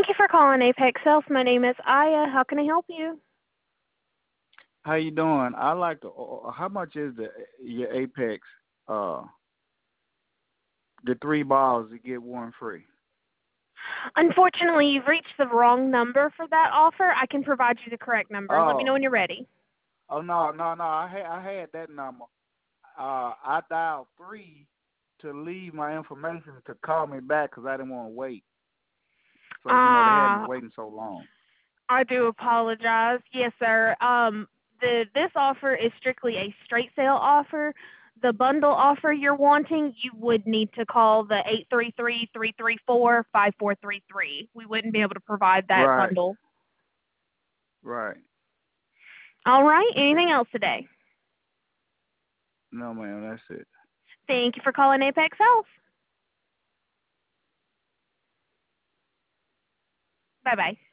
Thank you for calling Apex Health. My name is Aya. How can I help you? How you doing? I like to. How much is your Apex? Uh, the 3 balls to get one free. Unfortunately, you've reached the wrong number for that offer. I can provide you the correct number. Let me know Oh, when you're ready. no. I had that number. I dialed 3 to leave my information to call me back because I didn't want to wait. So they had me Uh, waiting so long. I do apologize. Yes, sir. This offer is strictly a straight sale offer. The bundle offer you're wanting, you would need to call the 833-334-5433. We wouldn't be able to provide that Right, bundle. right. All right. Anything else today? No, ma'am, that's it. Thank you for calling Apex Health. Bye-bye.